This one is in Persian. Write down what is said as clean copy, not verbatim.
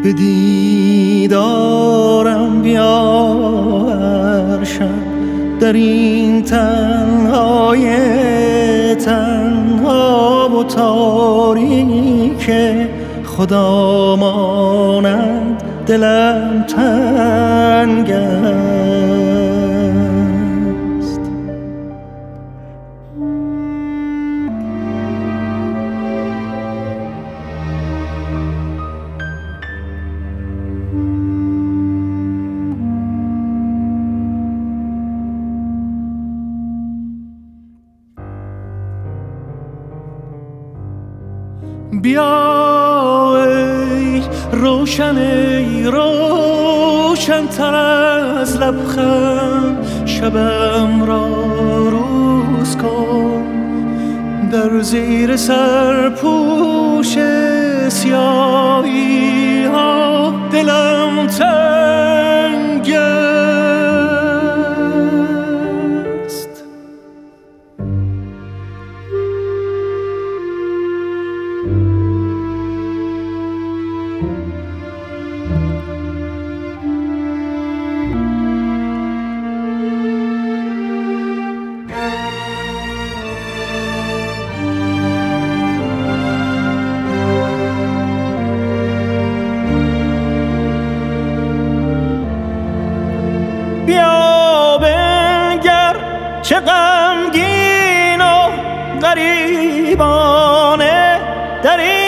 به دیدارم بیار شب در این تنهای تنها و تاریک خدا مانند دلم تنگ است. بیا ای روشن، ای روشن تر از لبخند، شبم را روز کن. در زیر سرپوش سیاهی ها دلم تنگ است. بیا بنگر چه غمگین و غریبانه در این